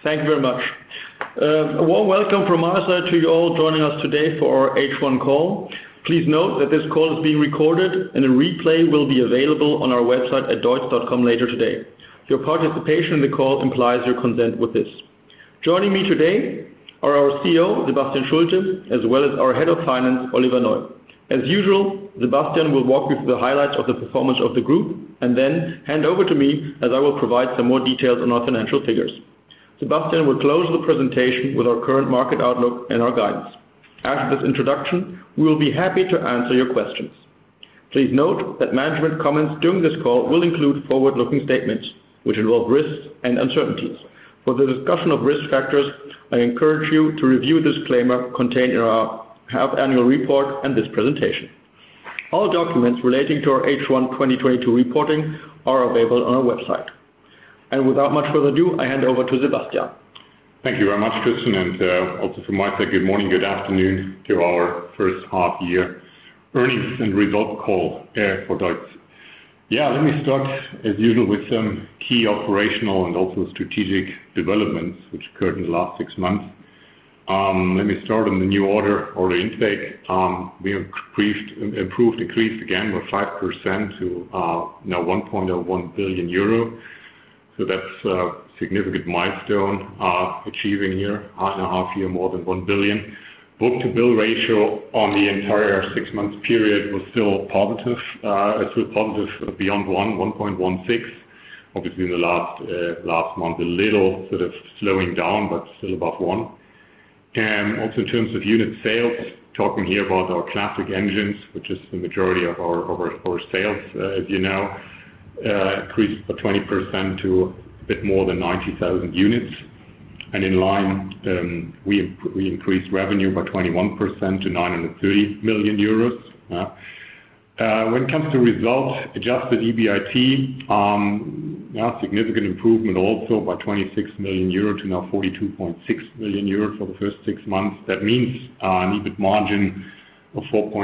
Thank you very much. A warm welcome from my side to you all joining us today for our H1 call. Please note that this call is being recorded and a replay will be available on our website at deutz.com later today. Your participation in the call implies your consent with this. Joining me today are our CEO, Sebastian Schulte, as well as our Head of Finance, Oliver Neu. As usual, Sebastian will walk you through the highlights of the performance of the group and then hand over to me as I will provide some more details on our financial figures. Sebastian will close the presentation with our current market outlook and our guidance. After this introduction, we will be happy to answer your questions. Please note that management comments during this call will include forward-looking statements, which involve risks and uncertainties. For the discussion of risk factors, I encourage you to review the disclaimer contained in our half-annual report and this presentation. All documents relating to our H1 2022 reporting are available on our website. And without much further ado, I hand over to Sebastian. Thank you very much, Christian, and also from my side, good morning, good afternoon to our first half year earnings and result call for Deutz. Let me start as usual with some key operational and also strategic developments which occurred in the last 6 months. Let me start on the new order intake. We increased again by 5% to now 1.01 billion euro. So that's a significant milestone, achieving here, in a half year, more than 1 billion. Book-to-bill ratio on the entire 6 months period was still positive, beyond 1.16. Obviously in the last month, a little sort of slowing down, but still above 1. Also in terms of unit sales, talking here about our classic engines, which is the majority of our sales, as you know, increased by 20% to a bit more than 90,000 units. And in line, we increased revenue by 21% to 930 million euros. When it comes to results, adjusted EBIT, significant improvement also by 26 million euro to now 42.6 million euro for the first 6 months. That means an EBIT margin of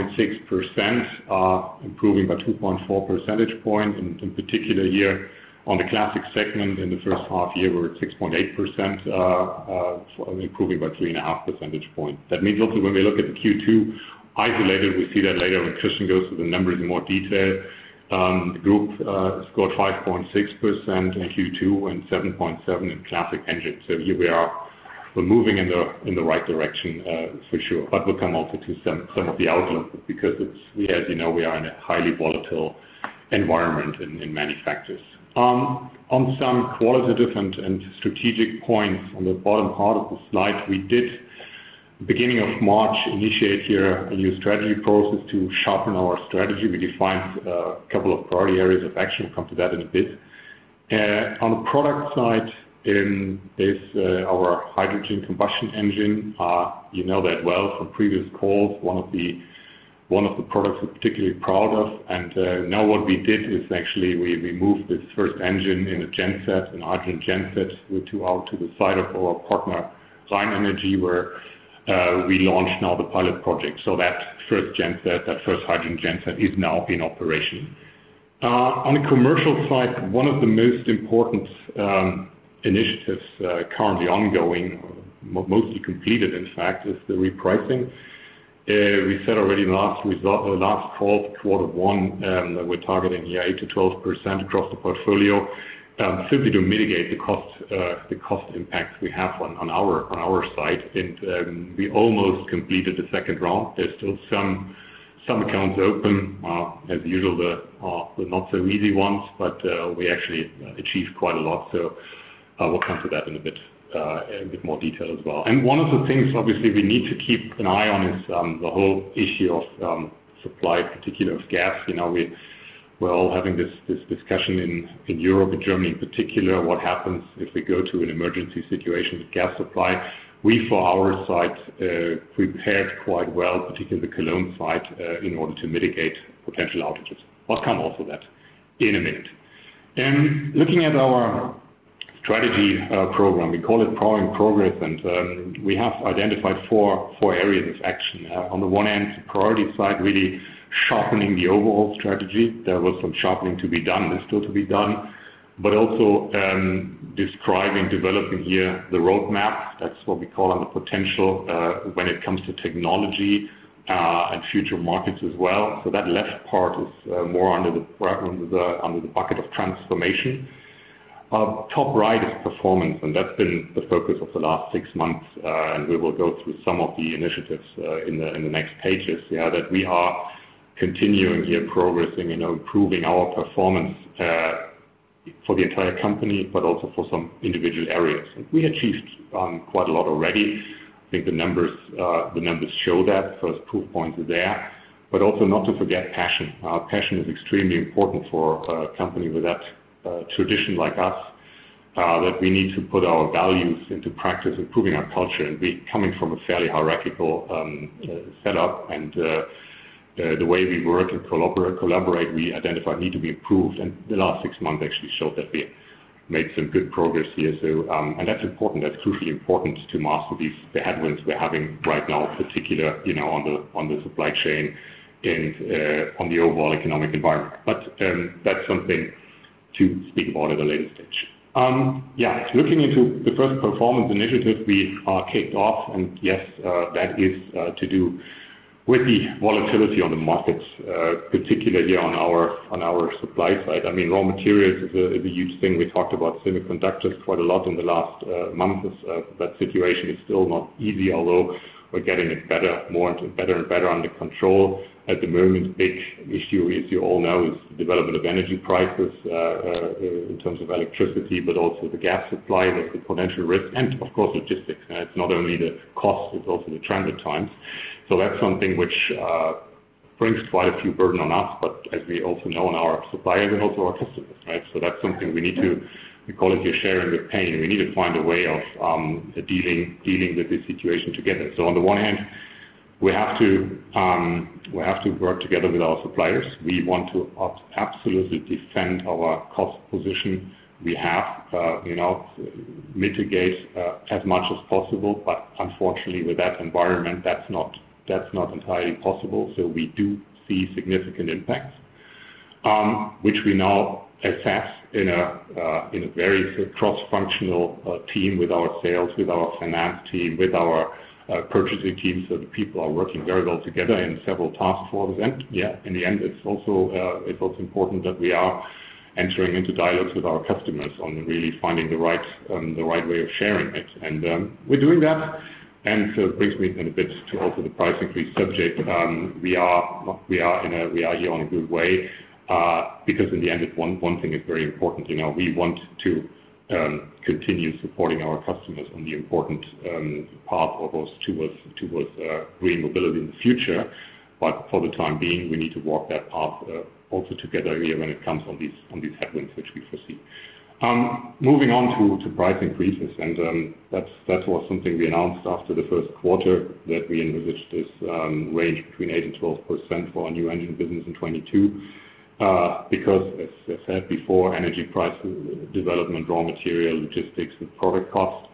4.6%, improving by 2.4 percentage points. And in particular here on the classic segment in the first half year, we're at 6.8%, improving by 3.5 percentage points. That means also when we look at the Q2 isolated, we see that later when Christian goes through the numbers in more detail. The group scored 5.6% in Q2 and 7.7% in classic engines. So here we're moving in the right direction for sure. But we'll come also to some of the outlook because as you know, we are in a highly volatile environment in many factors. On some qualitative and strategic points on the bottom part of the slide, we did beginning of March initiate here a new strategy process to sharpen our strategy. We defined a couple of priority areas of action. We'll come to that in a bit. On the product side, there's our hydrogen combustion engine. You know that well from previous calls. One of the products we're particularly proud of. And now what we did is actually we moved this first engine in a genset, an hydrogen genset, to the side of our partner Rheinenergie, where we launched now the pilot project. So that first hydrogen genset is now in operation. On the commercial side, one of the most important initiatives currently ongoing, mostly completed in fact, is the repricing. We said already in last call, Q1, that we're targeting here 8 to 12% across the portfolio, simply to mitigate the cost impacts we have on our side. And we almost completed the second round. There's still some accounts open, as usual, the not so easy ones, but we actually achieved quite a lot. So we'll come to that in a bit more detail as well. And one of the things obviously we need to keep an eye on is the whole issue of supply, particularly of gas. You know, we're all having this discussion in Europe, in Germany in particular, what happens if we go to an emergency situation with gas supply. We, for our side, prepared quite well, particularly the Cologne side, in order to mitigate potential outages. I'll come also to that in a minute. And looking at our strategy program, we call it Powering Progress, and we have identified four areas of action. On the one hand, the priority side, really sharpening the overall strategy. There was some sharpening to be done, there's still to be done. but also describing, developing here the roadmap. That's what we call on the potential when it comes to technology and future markets as well. So that left part is more under the bucket of transformation. Top right is performance, and that's been the focus of the last 6 months, and we will go through some of the initiatives in the next pages. Yeah, that we are continuing here, progressing, improving our performance for the entire company, but also for some individual areas. And we achieved quite a lot already. I think the numbers show that. First proof points are there, but also not to forget passion. Passion is extremely important for a company with that tradition like us, that we need to put our values into practice, improving our culture, and we coming from a fairly hierarchical setup, and the way we work and collaborate, we identified need to be improved, and the last 6 months actually showed that we made some good progress here. So, and that's important. That's crucially important to master the headwinds we're having right now, particular, on the supply chain and on the overall economic environment. But that's something to speak about at a later stage. Looking into the first performance initiative we kicked off, and yes, that is to do with the volatility on the markets, particularly on our supply side. I mean, raw materials is a huge thing. We talked about semiconductors quite a lot in the last months. That situation is still not easy, although we're getting it better and better under control. At the moment, big issue, as you all know, is the development of energy prices in terms of electricity, but also the gas supply, the potential risk, and of course logistics. It's not only the cost, it's also the transit times. So that's something which brings quite a few burden on us, but as we also know, on our suppliers and also our customers, right? So that's something we call it here sharing the pain. We need to find a way of dealing with this situation together. So on the one hand, we have to work together with our suppliers. We want to absolutely defend our cost position. We have, mitigate as much as possible, but unfortunately, with that environment, that's not entirely possible. So we do see significant impacts, which we now assess in a very cross-functional team with our sales, with our finance team, with our purchasing team. So the people are working very well together in several task forces. And in the end, it's also important that we are entering into dialogues with our customers on really finding the right way of sharing it. And we're doing that. And so it brings me in a bit to also the price increase subject. We are here on a good way, because in the end, one thing is very important. We want to continue supporting our customers on the important path of us towards green mobility in the future. But for the time being, we need to walk that path also together here when it comes on these headwinds which we foresee. Moving on to price increases, and that was something we announced after the first quarter, that we envisaged this range between 8 and 12% for our new engine business in 22. Because, as I said before, energy price development, raw material, logistics, and product costs.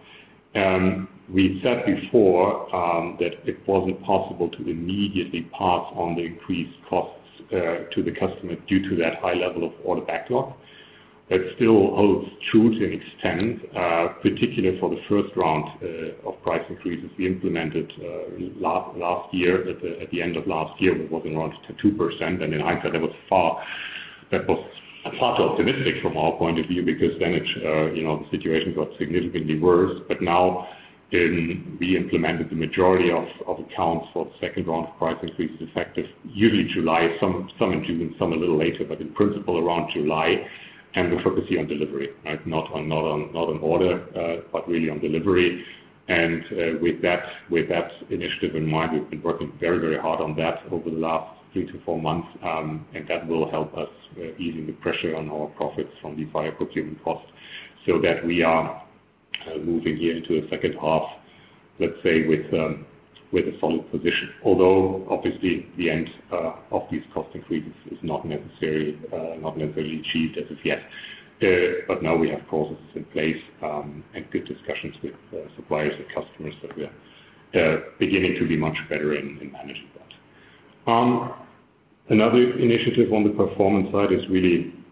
We said before that it wasn't possible to immediately pass on the increased costs to the customer due to that high level of order backlog. That still holds true to an extent, particularly for the first round of price increases we implemented last year. At the end of last year, it was around 2%, and in hindsight, that was far too optimistic from our point of view, because then the situation got significantly worse. But now we implemented the majority of accounts for the second round of price increases effective usually July, some in June, some a little later, but in principle around July. And we're focusing on delivery, right? Not on order, but really on delivery. And with that initiative in mind, we've been working very, very hard on that over the last 3 to 4 months, and that will help us easing the pressure on our profits from the higher procurement costs, so that we are moving here into the second half, let's say, with a solid position. Although obviously the end of these cost increases is not necessarily achieved as of yet. But now we have processes in place and good discussions with suppliers and customers that we are beginning to be much better in managing that. Another initiative on the performance side is really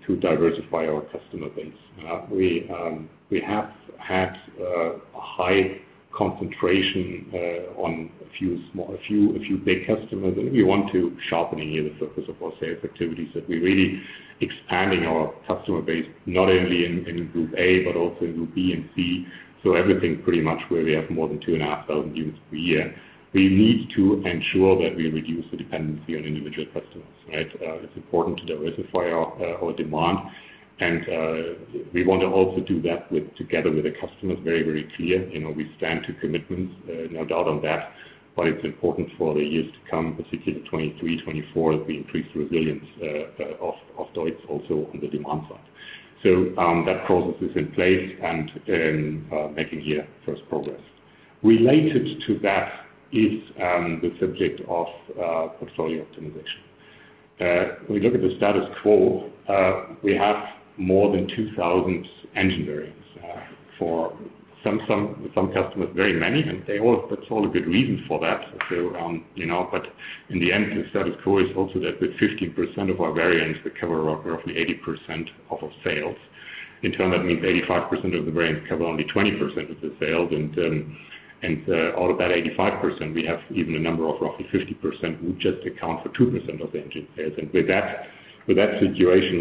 to diversify our customer base. We have had a high concentration on a few big customers, and we want to sharpen here the focus of our sales activities, that we're really expanding our customer base, not only in Group A, but also in Group B and C. So everything pretty much where we have more than 2,500 units per year. We need to ensure that we reduce the dependency on individual customers, right? It's important to diversify our demand, and we want to also do that together with the customers, very, very clear. You know, we stand to commitments, no doubt on that, but it's important for the years to come, particularly 23, 24, that we increase the resilience of Deutz also on the demand side. So that process is in place and making here first progress. Related to that is the subject of portfolio optimization. When we look at the status quo, we have more than 2,000 engine variants. For some customers, very many, and that's all a good reason for that. So, but in the end, the status quo is also that with 15% of our variants, we cover roughly 80% of our sales. In turn, that means 85% of the variants cover only 20% of the sales, and out of that 85%, we have even a number of roughly 50% who just account for 2% of the engine sales. And with that situation,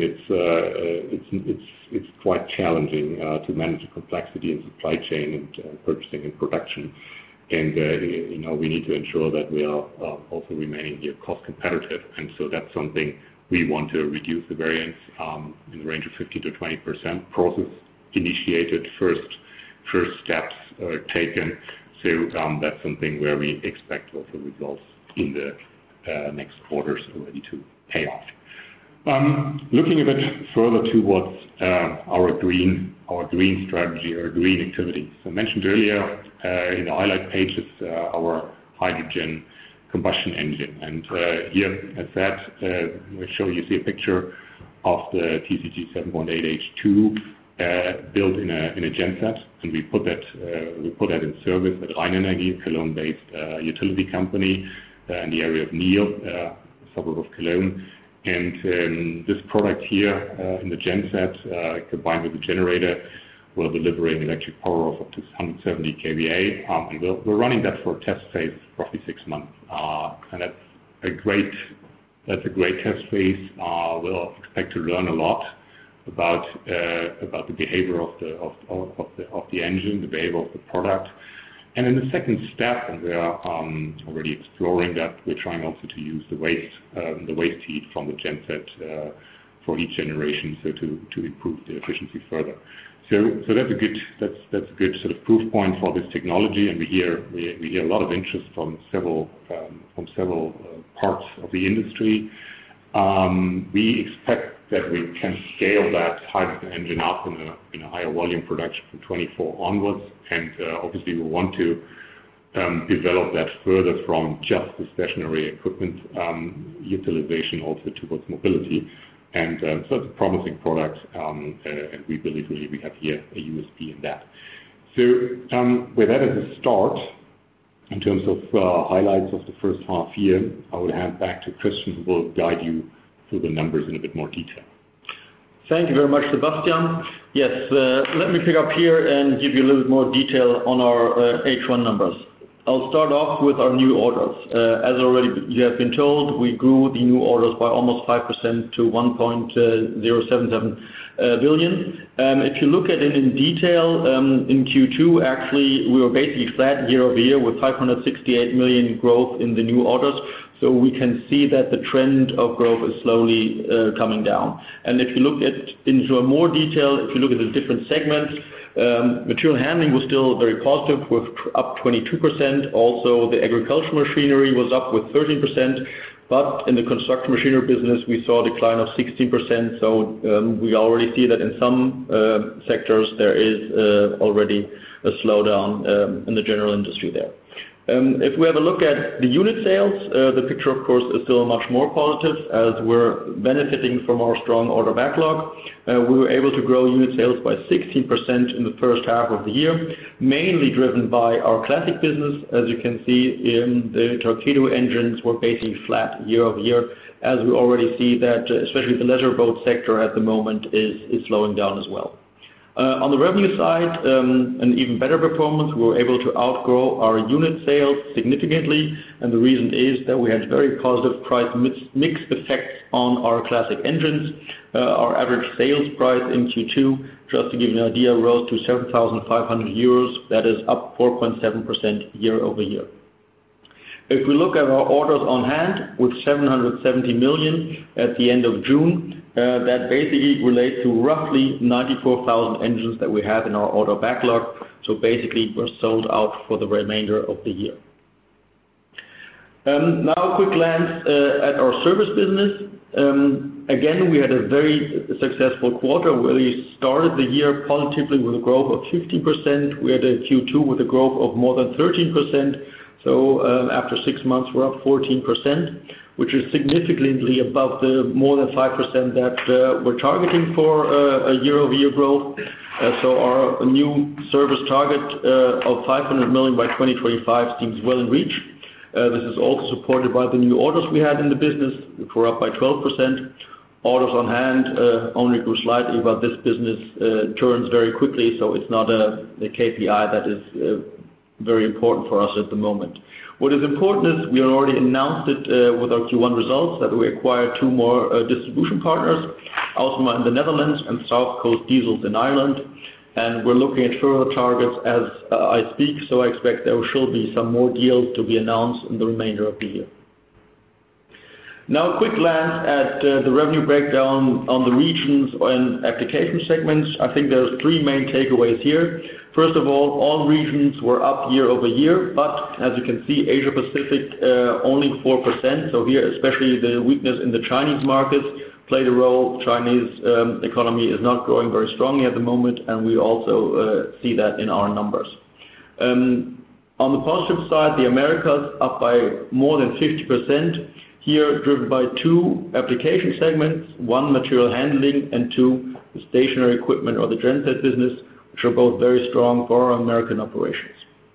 it's quite challenging to manage the complexity in supply chain and purchasing and production. And we need to ensure that we are also remaining here cost competitive. And so that's something we want to reduce the variance in the range of 15 to 20%. Process initiated, first steps are taken. So that's something where we expect also results in the next quarters already to pay off. Looking a bit further towards our green strategy, our green activities. I mentioned earlier in the highlight pages our hydrogen combustion engine, and here, as said, you see a picture of the TCG 7.8H2 built in a genset, and we put that in service at Rheinenergie, Cologne-based utility company in the area of Niel, suburb of Cologne. And this product here in the genset, combined with the generator, will deliver an electric power of up to 170 kVA, and we're running that for a test phase of roughly 6 months, and that's a great test phase. We'll expect to learn a lot about the behavior of the engine, the behavior of the product. And in the second step, and we are already exploring that, we're trying also to use the waste heat from the genset for each generation, so to improve the efficiency further. So that's a good sort of proof point for this technology, and we hear a lot of interest from several parts of the industry. We expect that we can scale that hydrogen engine up in a higher volume production from 24 onwards, and obviously we want to develop that further from just the stationary equipment utilization also towards mobility. And so it's a promising product, and we believe really we have here a USP in that. So with that as a start, in terms of highlights of the first half year, I would hand back to Christian, who will guide you through the numbers in a bit more detail. Thank you very much, Sebastian. Yes, let me pick up here and give you a little bit more detail on our H1 numbers. I'll start off with our new orders. As already you have been told, we grew the new orders by almost 5% to 1.077 billion. If you look at it in detail, in Q2, actually, we were basically flat year over year with 568 million growth in the new orders. So we can see that the trend of growth is slowly coming down. And if you look into more detail, if you look at the different segments, material handling was still very positive, with up 22%. Also, the agricultural machinery was up with 13%. But in the construction machinery business, we saw a decline of 16%. So we already see that in some sectors there is already a slowdown in the general industry there. If we have a look at the unit sales, the picture, of course, is still much more positive as we're benefiting from our strong order backlog. We were able to grow unit sales by 16% in the first half of the year, mainly driven by our classic business. As you can see, the Torqeedo engines were basically flat year over year, as we already see that especially the leisure boat sector at the moment is slowing down as well. On the revenue side, an even better performance. We were able to outgrow our unit sales significantly, and the reason is that we had very positive price mix effects on our classic engines. Our average sales price in Q2, just to give you an idea, rose to 7,500 euros. That is up 4.7% year over year. If we look at our orders on hand with 770 million at the end of June, that basically relates to roughly 94,000 engines that we have in our order backlog. So basically, we're sold out for the remainder of the year. Now a quick glance at our service business. Again, we had a very successful quarter. We started the year positively with a growth of 15%. We had a Q2 with a growth of more than 13%. So after 6 months, we're up 14%, which is significantly above the more than 5% that we're targeting for a year-over-year growth. So our new service target of 500 million by 2025 seems well in reach. This is also supported by the new orders we had in the business, which were up by 12%. Orders on hand only grew slightly, but this business turns very quickly, so it's not a KPI that is very important for us at the moment. What is important is we already announced it with our Q1 results that we acquired 2 more distribution partners, Ausma in the Netherlands and South Coast Diesels in Ireland. And we're looking at further targets as I speak, so I expect there will be some more deals to be announced in the remainder of the year. Now a quick glance at the revenue breakdown on the regions and application segments. I think there's 3 main takeaways here. First of all regions were up year over year, but as you can see, Asia Pacific only 4%. So here, especially the weakness in the Chinese markets played a role. Chinese economy is not growing very strongly at the moment, and we also see that in our numbers. On the positive side, the Americas up by more than 50%. Here, driven by 2 application segments, 1 material handling and 2 the stationary equipment or the genset business, which are both very strong for our American operations.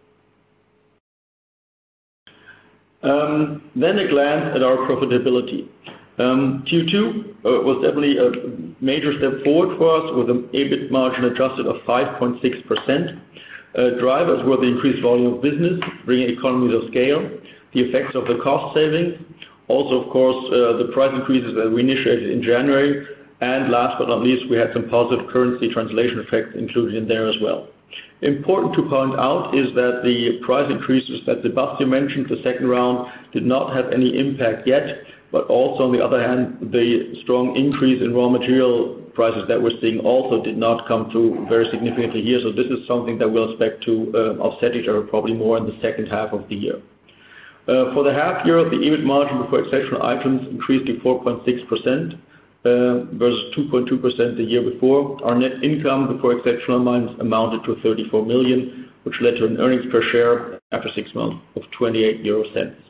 Then a glance at our profitability. Q2 was definitely a major step forward for us with an EBIT margin adjusted of 5.6%. Drivers were the increased volume of business, bringing economies of scale, the effects of the cost savings, also, of course, the price increases that we initiated in January, and last but not least, we had some positive currency translation effects included in there as well. Important to point out is that the price increases that Sebastian mentioned, the second round, did not have any impact yet, but also on the other hand, the strong increase in raw material prices that we're seeing also did not come through very significantly here. So this is something that we'll expect to offset each other probably more in the second half of the year. For the half year, the EBIT margin before exceptional items increased to 4.6% versus 2.2% the year before. Our net income before exceptional items amounted to 34 million, which led to an earnings per share after 6 months of 28 euro cents.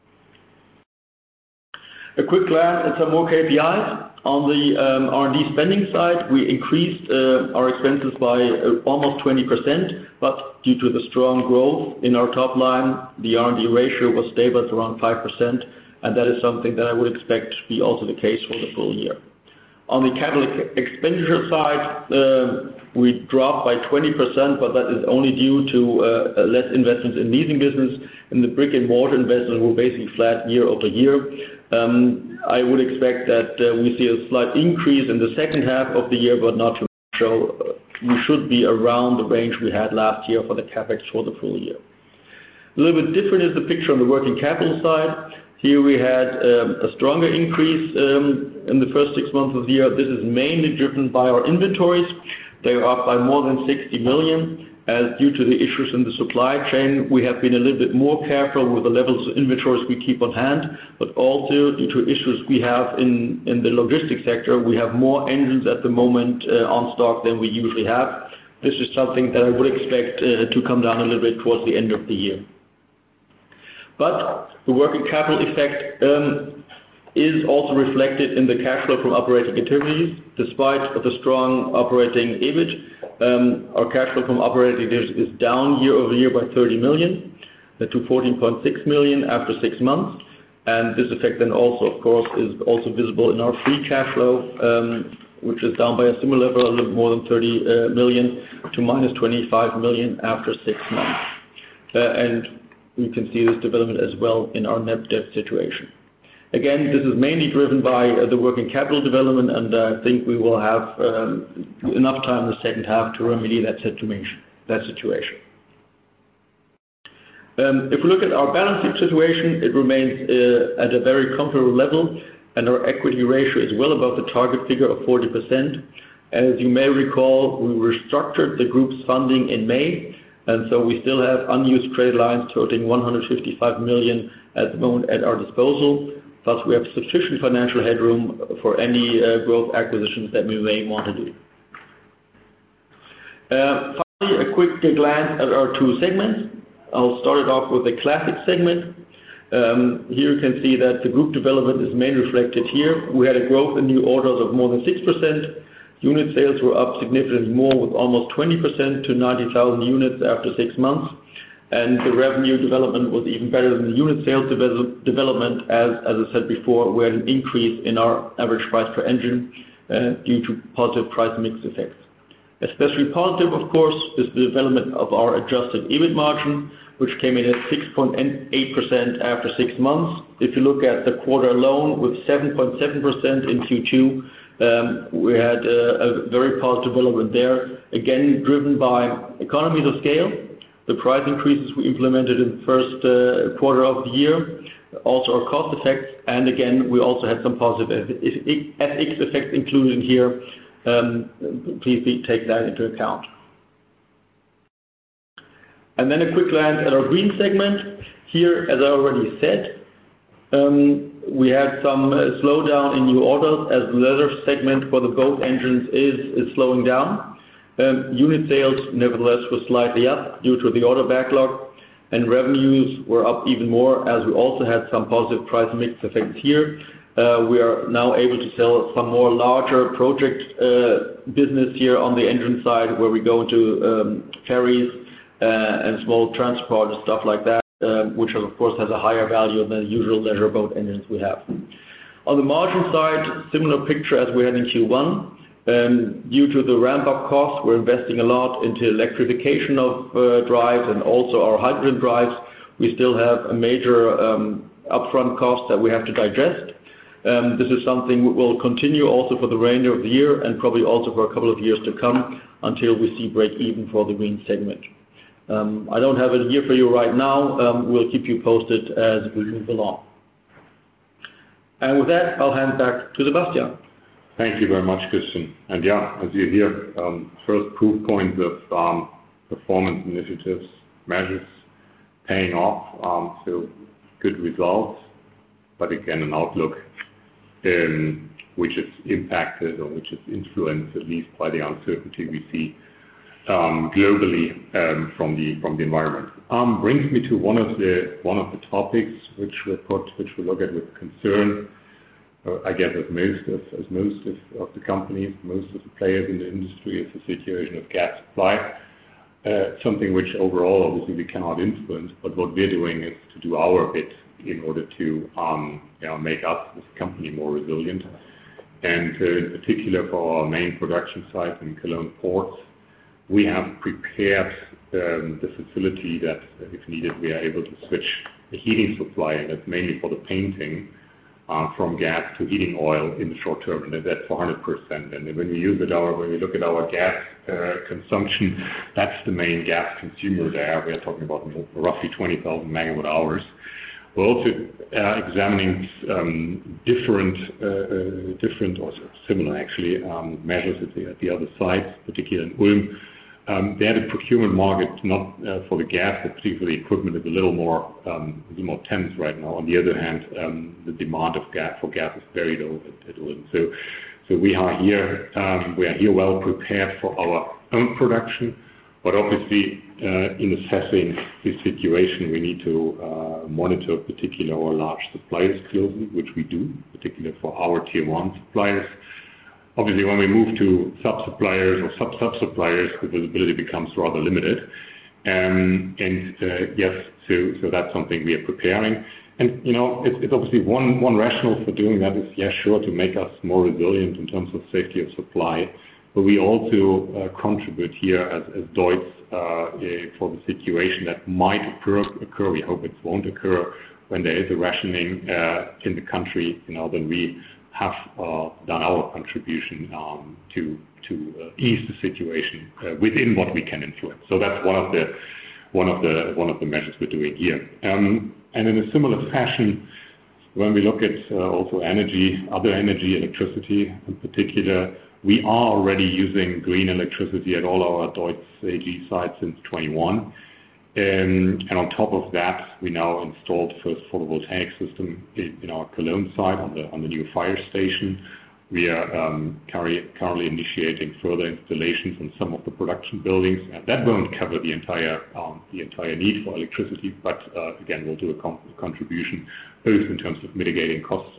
A quick glance at some more KPIs. On the R&D spending side, we increased our expenses by almost 20%, but due to the strong growth in our top line, the R&D ratio was stable at around 5%, and that is something that I would expect to be also the case for the full year. On the capital expenditure side, we dropped by 20%, but that is only due to less investments in leasing business, and the brick and mortar investments were basically flat year over year. I would expect that we see a slight increase in the second half of the year, but not too much. So we should be around the range we had last year for the CapEx for the full year. A little bit different is the picture on the working capital side. Here we had a stronger increase in the first 6 months of the year. This is mainly driven by our inventories. They are up by more than 60 million. As due to the issues in the supply chain, we have been a little bit more careful with the levels of inventories we keep on hand, but also due to issues we have in the logistics sector, we have more engines at the moment on stock than we usually have. This is something that I would expect to come down a little bit towards the end of the year. But the working capital effect is also reflected in the cash flow from operating activities. Despite the strong operating EBIT, our cash flow from operating activities is down year-over-year by 30 million to 14.6 million after 6 months. And this effect then also, of course, is also visible in our free cash flow, which is down by a similar level, a little more than 30 million to minus 25 million after 6 months. And we can see this development as well in our net debt situation. Again, this is mainly driven by the working capital development, and I think we will have enough time in the second half to remedy that situation. If we look at our balance sheet situation, it remains at a very comfortable level, and our equity ratio is well above the target figure of 40%. As you may recall, we restructured the group's funding in May, and so we still have unused credit lines totaling 155 million at the moment at our disposal. Plus, we have sufficient financial headroom for any growth acquisitions that we may want to do. Finally, a quick glance at our two segments. I'll start it off with the classic segment. Here you can see that the group development is mainly reflected here. We had a growth in new orders of more than 6%. Unit sales were up significantly more, with almost 20% to 90,000 units after 6 months. And the revenue development was even better than the unit sales development. As I said before, we had an increase in our average price per engine due to positive price mix effects. Especially positive, of course, is the development of our adjusted EBIT margin, which came in at 6.8% after 6 months. If you look at the quarter alone, with 7.7% in Q2, we had a very positive development there, again driven by economies of scale, the price increases we implemented in the first quarter of the year, also our cost effects, and again, we also had some positive FX effects included in here. Please take that into account. And then a quick glance at our green segment. Here, as I already said, we had some slowdown in new orders as the leather segment for the boat engines is slowing down. Unit sales, nevertheless, were slightly up due to the order backlog, and revenues were up even more as we also had some positive price mix effects here. We are now able to sell some more larger project business here on the engine side, where we go into ferries and small transport and stuff like that, which of course has a higher value than the usual leisure boat engines we have. On the margin side, similar picture as we had in Q1. Due to the ramp-up costs, we're investing a lot into electrification of drives and also our hydrogen drives. We still have a major upfront cost that we have to digest. This is something we will continue also for the remainder of the year and probably also for a couple of years to come until we see break even for the green segment. I don't have it here for you right now. We'll keep you posted as we move along. And with that, I'll hand back to Sebastian. Thank you very much, Christian. And yeah, as you hear, first proof points of performance initiatives, measures paying off, so good results, but again, an outlook which is impacted or which is influenced at least by the uncertainty we see globally from the environment. Brings me to one of the topics which we look at with concern. I guess as most of the companies, most of the players in the industry, is the situation of gas supply. Something which overall obviously we cannot influence, but what we're doing is to do our bit in order to make us as a company more resilient. And in particular for our main production site in Cologne ports, we have prepared the facility that if needed we are able to switch the heating supply, and that's mainly for the painting, from gas to heating oil in the short term, and that's for 100%. And when we look at our gas consumption, that's the main gas consumer there. We are talking about roughly 20,000 megawatt hours. We're also examining different or similar actually measures at the other sites, particularly in Ulm. There the procurement market, not for the gas, but particularly equipment, is a little more tense right now. On the other hand, the demand for gas is very low at Ulm. So we are here well prepared for our own production, but obviously in assessing this situation, we need to monitor particularly our large suppliers closely, which we do, particularly for our tier 1 suppliers. Obviously, when we move to sub-suppliers or sub-sub-suppliers, the visibility becomes rather limited. Yes, so that's something we are preparing. And, it's obviously one rationale for doing that is, sure, to make us more resilient in terms of safety of supply. But we also contribute here as DEUTZ for the situation that might occur. We hope it won't occur when there is a rationing in the country. Then we have done our contribution to ease the situation within what we can influence. So that's one of the measures we're doing here. And in a similar fashion, when we look at also other energy, electricity in particular, we are already using green electricity at all our DEUTZ AG sites since 21. And on top of that, we now installed first photovoltaic system in our Cologne site on the new fire station. We are currently initiating further installations on some of the production buildings. And that won't cover the entire need for electricity, but again, we'll do a contribution both in terms of mitigating cost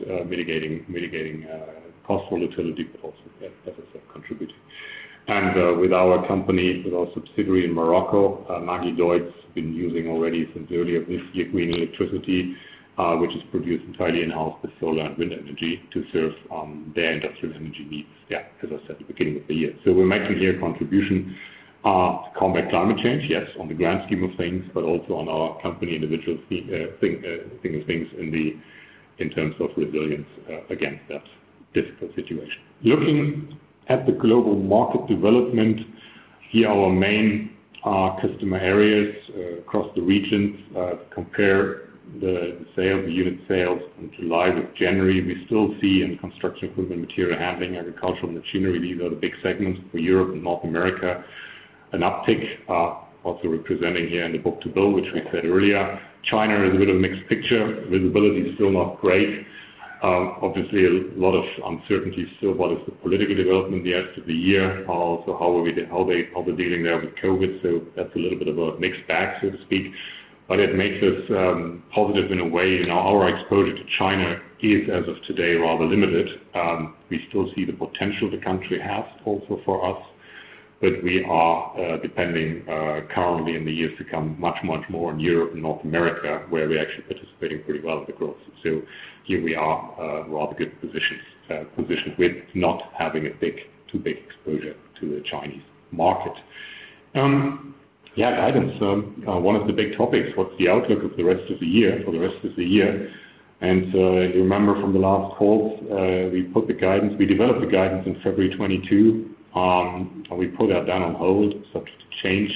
volatility, but also, as I said, contributing. And with our company, with our subsidiary in Morocco, Maggi DEUTZ, been using already since earlier this year green electricity, which is produced entirely in-house with solar and wind energy to serve their industrial energy needs, as I said at the beginning of the year. So we're making here a contribution to combat climate change, yes, on the grand scheme of things, but also on our company individual things in terms of resilience against that difficult situation. Looking at the global market development, here our main customer areas across the regions, compare the unit sales in July with January. We still see in construction equipment, material handling, agricultural machinery, these are the big segments for Europe and North America, an uptick, also representing here in the book-to-bill, which we said earlier. China is a bit of a mixed picture. Visibility is still not great. Obviously, a lot of uncertainty still. What is the political development the rest of the year? Also, how they're dealing there with COVID. So that's a little bit of a mixed bag, so to speak. But it makes us positive in a way. Our exposure to China is, as of today, rather limited. We still see the potential the country has also for us, but we are depending currently in the years to come much more in Europe and North America, where we're actually participating pretty well in the growth. So here we are rather good positioned with not having a too big exposure to the Chinese market. Guidance. One of the big topics. What's the outlook of the rest of the year for the rest of the year? And you remember from the last calls, we developed the guidance in February 22. We put that down on hold, subject to change.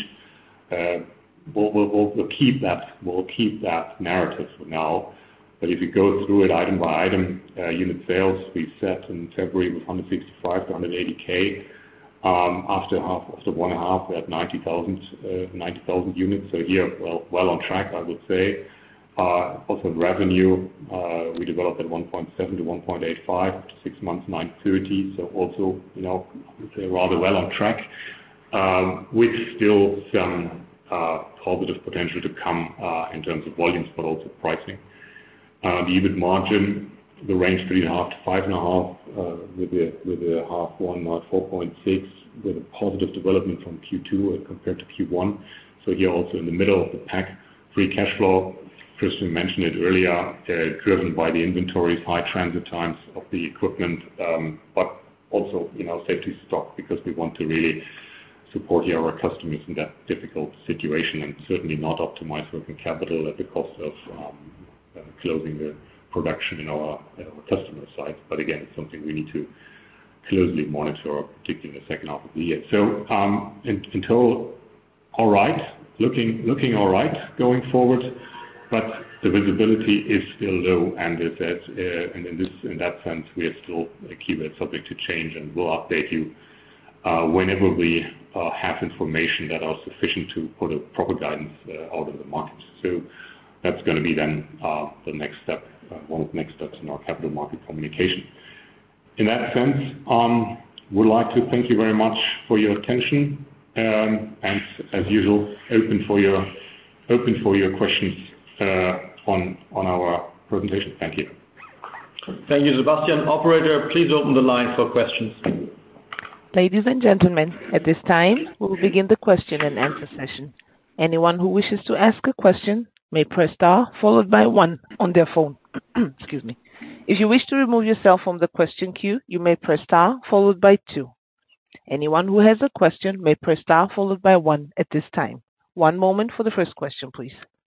We'll keep that narrative for now. But if you go through it item by item, unit sales we set in February was 165 to 180k. After 1.5, we had 90,000 units. So here, well on track, I would say. Also revenue, we developed at 1.7 to 1.85, 6 months, 930. So also, rather well on track, with still some positive potential to come in terms of volumes, but also pricing. The EBIT margin, the range 3.5 to 5.5, with the half one 4.6, with a positive development from Q2 compared to Q1. So here also in the middle of the pack. Free cash flow, Christian mentioned it earlier, driven by the inventories, high transit times of the equipment, but also, safety stock, because we want to really support here our customers in that difficult situation, and certainly not optimize working capital at the cost of closing the production in our customer sites. But again, it's something we need to closely monitor, particularly in the second half of the year. So in total, all right, looking all right going forward, but the visibility is still low, and in that sense, we are still a keyword subject to change, and we'll update you whenever we have information that are sufficient to put a proper guidance out of the market. So that's going to be then the next step, one of the next steps in our capital market communication. In that sense, we'd like to thank you very much for your attention. and as usual, open for your questions on our presentation. Thank you. Thank you, Sebastian. Operator, please open the line for questions. Ladies and gentlemen, at this time, we will begin the question and answer session. Anyone who wishes to ask a question may press star followed by 1 on their phone. Excuse me. If you wish to remove yourself from the question queue, you may press star followed by 2. Anyone who has a question may press star followed by 1 at this time. One moment for the first question, please.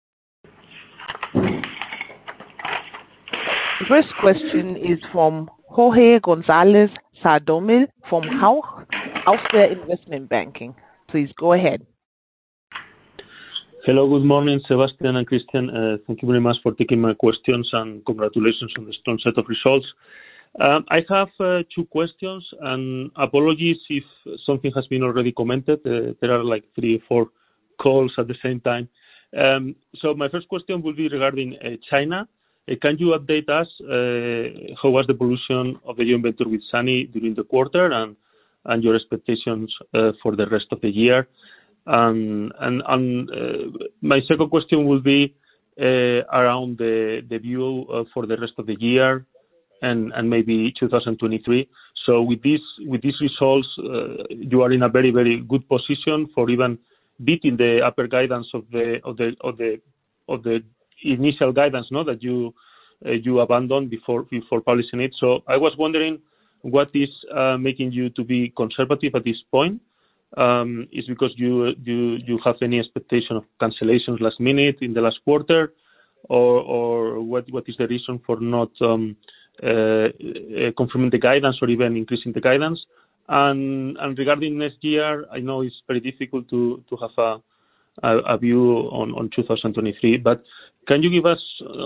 The first question is from Jorge González Sardomil from Hauck Aufhäuser Investment Banking. Please go ahead. Hello, good morning, Sebastian and Christian. Thank you very much for taking my questions and congratulations on the strong set of results. I have 2 questions, and apologies if something has been already commented. There are like 3 or 4 calls at the same time. So my first question will be regarding China. Can you update us how was the evolution of the joint venture with SANY during the quarter and your expectations for the rest of the year? And my second question will be around the view for the rest of the year and maybe 2023. So with these results, you are in a very, very good position for even beating the upper guidance of the initial guidance, no, that you abandoned before publishing it. So I was wondering what is making you to be conservative at this point. Is because you have any expectation of cancellations last minute in the last quarter, or what is the reason for not confirming the guidance or even increasing the guidance? And regarding next year, I know it's very difficult to have a view on 2023, but can you give us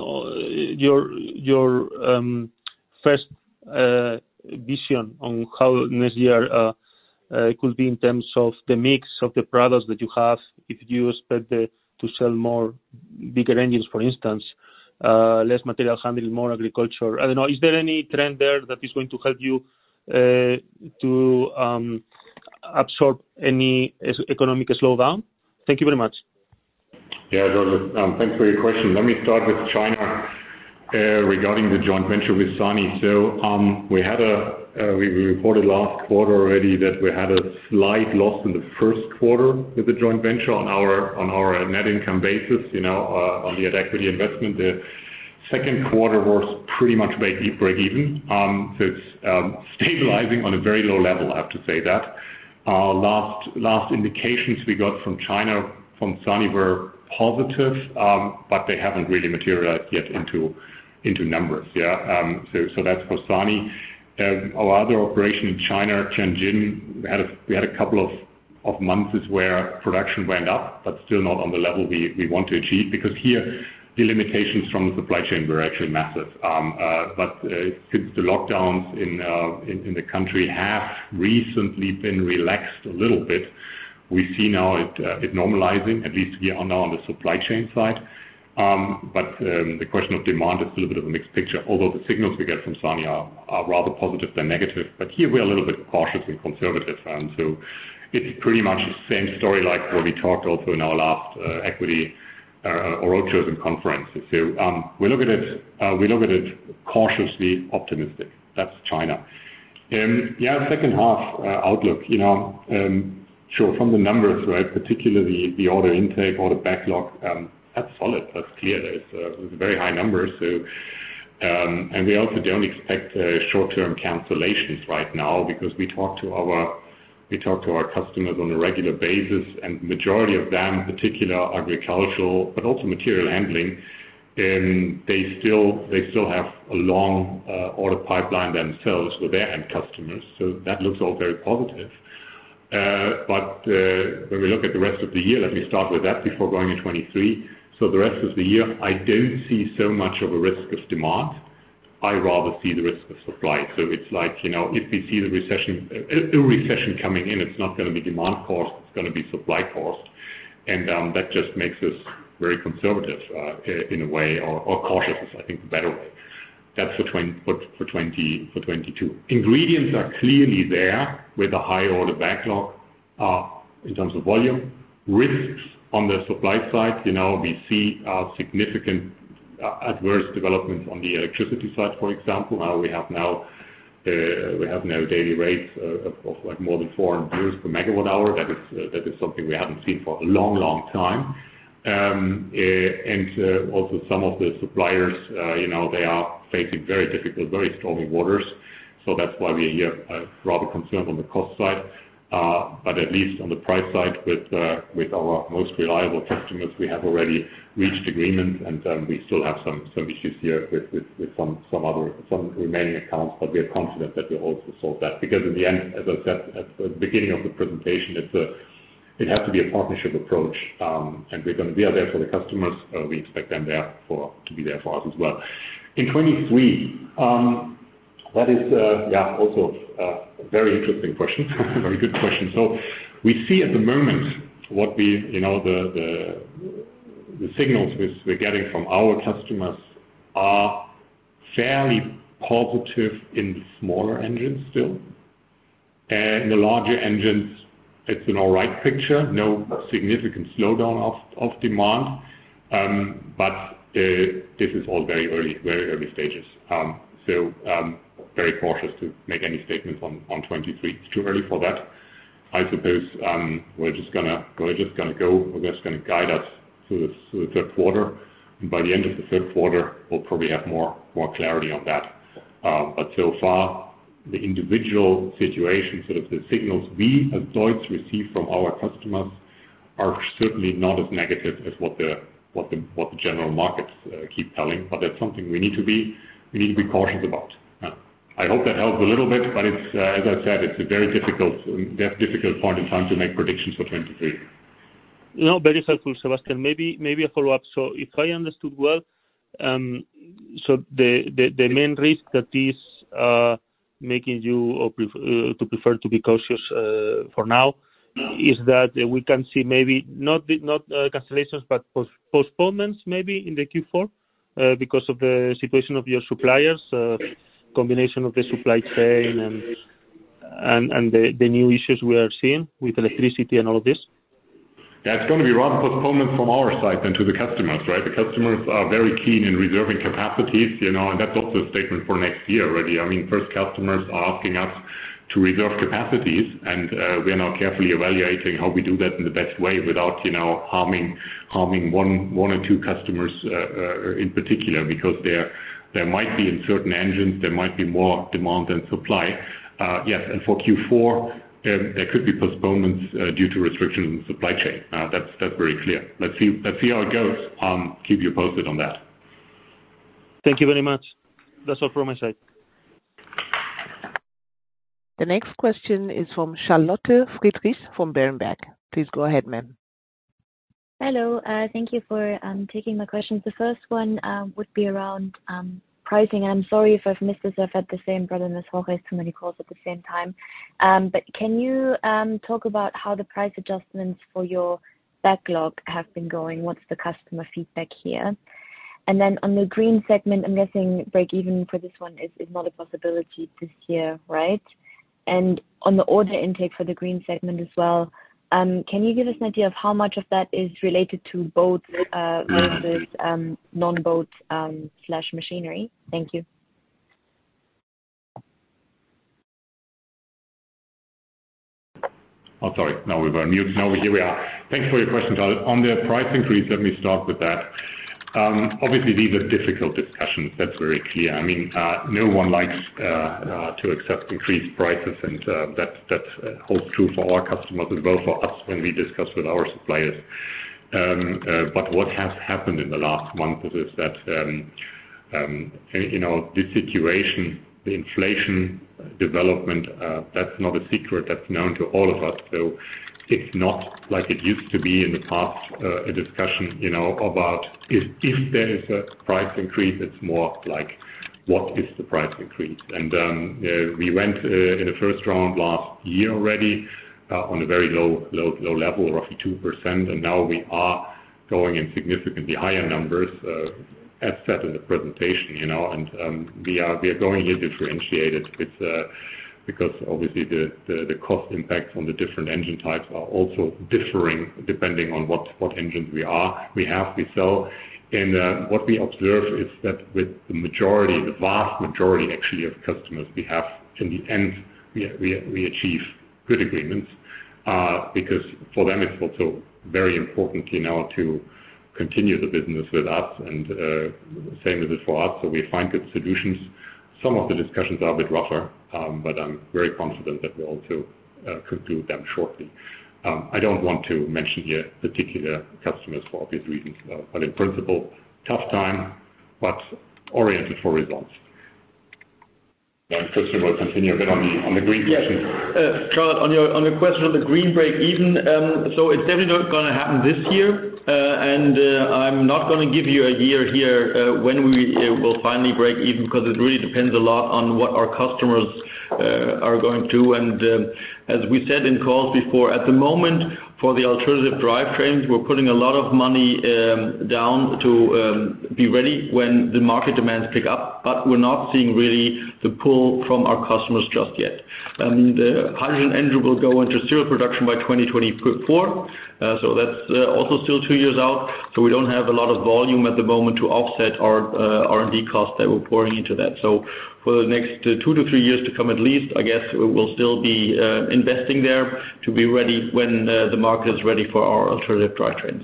your first vision on how next year it could be in terms of the mix of the products that you have, if you expect to sell more bigger engines, for instance, less material handling, more agriculture? I don't know. Is there any trend there that is going to help you to absorb any economic slowdown? Thank you very much. Yeah, Joseph, thanks for your question. Let me start with China regarding the joint venture with SANY. So we reported last quarter already that we had a slight loss in the first quarter with the joint venture on our net income basis, on the equity investment. The second quarter was pretty much break even. So it's stabilizing on a very low level, I have to say that. Last indications we got from China, from SANY, were positive, but they haven't really materialized yet into numbers. Yeah. So that's for SANY. Our other operation in China, Tianjin, we had a couple of months where production went up, but still not on the level we want to achieve, because here the limitations from the supply chain were actually massive. But since the lockdowns in the country have recently been relaxed a little bit, we see now it normalizing, at least we are now on the supply chain side. But the question of demand is still a bit of a mixed picture, although the signals we get from SANY are rather positive than negative. But here we're a little bit cautious and conservative. So it's pretty much the same story like what we talked also in our last equity or roadshows and conferences. So we look at it cautiously optimistic. That's China. Second half outlook. Sure, from the numbers, right? Particularly the order intake, order backlog. That's solid. That's clear. There's very high numbers. So, and we also don't expect short-term cancellations right now, because we talk to our customers on a regular basis, and the majority of them, particular agricultural, but also material handling, they still have a long order pipeline themselves with their end customers. So that looks all very positive. But when we look at the rest of the year, let me start with that before going to 23. So the rest of the year, I don't see so much of a risk of demand. I rather see the risk of supply. So it's like, if we see the recession coming in, it's not going to be demand caused, it's going to be supply caused. And that just makes us very conservative in a way, or cautious is, I think, the better way. That's for 22. Ingredients are clearly there with a high order backlog. in terms of volume. Risks on the supply side, we see significant adverse developments on the electricity side, for example. We have now daily rates of like more than 400 euros per megawatt hour. That is something we haven't seen for a long time. And also some of the suppliers, they are facing very difficult, very stormy waters. So that's why we are here rather concerned on the cost side. But at least on the price side, with our most reliable customers, we have already reached agreements, and we still have some issues here with some remaining accounts. But we are confident that we'll also solve that, because in the end, as I said at the beginning of the presentation, it has to be a partnership approach, and we are there for the customers. We expect them to be there for us as well. In 23. That is also a very interesting question, a very good question. So we see at the moment what the signals we're getting from our customers are fairly positive in the smaller engines still. And in the larger engines, it's an all right picture, no significant slowdown of demand, but this is all very early stages. So very cautious to make any statements on 23. It's too early for that. I suppose we're just gonna guide us through the third quarter, and by the end of the third quarter, we'll probably have more clarity on that. But so far, the individual situation, sort of the signals we as DEUTZ receive from our customers, are certainly not as negative as what the general markets keep telling. But that's something we need to be cautious about. I hope that helps a little bit, but it's as I said, it's a very difficult point in time to make predictions for 23. No, very helpful, Sebastian. Maybe a follow-up. So if I understood well, so the main risk that is making you prefer to be cautious for now is that we can see maybe not cancellations, but postponements maybe in the Q4 because of the situation of your suppliers. Combination of the supply chain and the new issues we are seeing with electricity and all of this? Yeah, it's going to be rather postponements from our side than to the customers, right? The customers are very keen in reserving capacities, and that's also a statement for next year already. I mean, first customers are asking us to reserve capacities, and we are now carefully evaluating how we do that in the best way without, harming one or two customers in particular, because there might be in certain engines, there might be more demand than supply. Yes, and for Q4, there could be postponements due to restrictions in the supply chain. That's very clear. Let's see how it goes. Keep you posted on that. Thank you very much. That's all from my side. The next question is from Charlotte Friedrichs from Berenberg. Please go ahead, ma'am. Hello. Thank you for taking my questions. The first one would be around pricing. And I'm sorry if I've missed this. I've had the same problem as Jorge, too many calls at the same time. But can you talk about how the price adjustments for your backlog have been going? What's the customer feedback here? And then on the green segment, I'm guessing break even for this one is not a possibility this year, right? And on the order intake for the green segment as well, can you give us an idea of how much of that is related to boats versus non-boat / machinery? Thank you. Oh, sorry. Now we were on mute. Now here we are. Thanks for your question, Charlotte. On the price increase, let me start with that. Obviously, these are difficult discussions. That's very clear. I mean, no one likes to accept increased prices, and that holds true for our customers as well for us when we discuss with our suppliers. But what has happened in the last month is that this situation, the inflation development, that's not a secret. That's known to all of us. So it's not like it used to be in the past, a discussion, about if there is a price increase. It's more like, what is the price increase? And we went in the first round last year already on a very low level, roughly 2%, and now we are going in significantly higher numbers, as said in the presentation, and we are going here differentiated because obviously the cost impacts on the different engine types are also differing depending on what engines we sell. And what we observe is that with the vast majority actually of customers, we have in the end we achieve good agreements because for them it's also very important, to continue the business with us, and same as it for us. So we find good solutions. Some of the discussions are a bit rougher, but I'm very confident that we'll also conclude them shortly. I don't want to mention here particular customers for obvious reasons, but in principle, tough time, but oriented for results. Then Christian will continue a bit on the green question. Yes. Charlotte, on your question on the green break even, so it's definitely not going to happen this year, and I'm not going to give you a year here when we will finally break even, because it really depends a lot on what our customers are going to. And as we said in calls before, at the moment for the alternative drivetrains, we're putting a lot of money down to be ready when the market demands pick up, but we're not seeing really the pull from our customers just yet. The hydrogen engine will go into serial production by 2024, so that's also still 2 years out, so we don't have a lot of volume at the moment to offset our R&D costs that we're pouring into that. So for the next 2 to 3 years to come at least, I guess we'll still be investing there to be ready when the market is ready for our alternative drivetrains.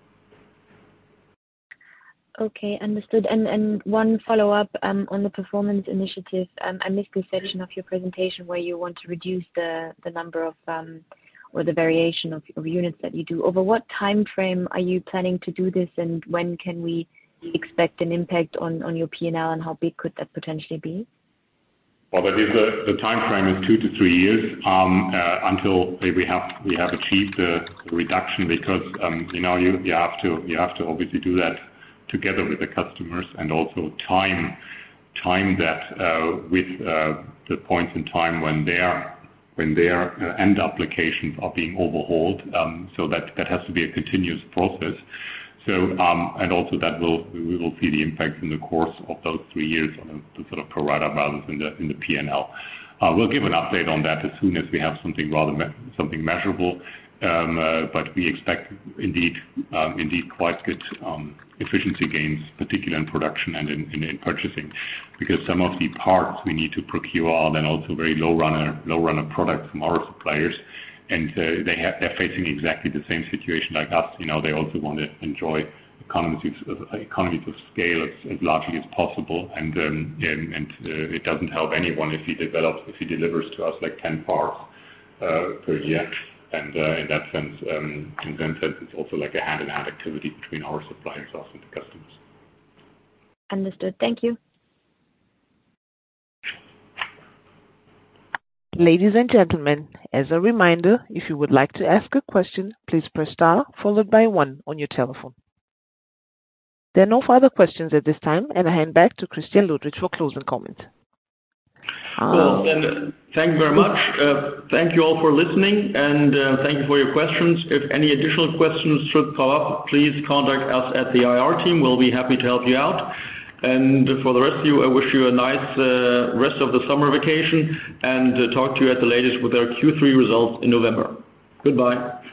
Okay, understood. And one follow-up on the performance initiative. I missed this section of your presentation where you want to reduce the number of or the variation of units that you do. Over what time frame are you planning to do this, and when can we expect an impact on your P&L, and how big could that potentially be? Well, that is the time frame is 2 to 3 years until we have achieved the reduction, because you have to obviously do that together with the customers, and also time that with the points in time when their end applications are being overhauled. So that has to be a continuous process. So and also we will see the impact in the course of those 3 years on the sort of pro rata balance in the P&L. We'll give an update on that as soon as we have something measurable. But we expect indeed quite good efficiency gains, particularly in production and in purchasing, because some of the parts we need to procure are then also very low runner products from our suppliers, and they're facing exactly the same situation like us. They also want to enjoy economies of scale as largely as possible, and it doesn't help anyone if he delivers to us like 10 parts per year. And in that sense, it's also like a hand-in-hand activity between our suppliers, us, and the customers. Understood. Thank you. Ladies and gentlemen, as a reminder, if you would like to ask a question, please press star followed by 1 on your telephone. There are no further questions at this time, and I hand back to Christian Ludwig for closing comments. Well, then, thank you very much. Thank you all for listening, and thank you for your questions. If any additional questions should pop up, please contact us at the IR team. We'll be happy to help you out. And for the rest of you, I wish you a nice rest of the summer vacation, and talk to you at the latest with our Q3 results in November. Goodbye.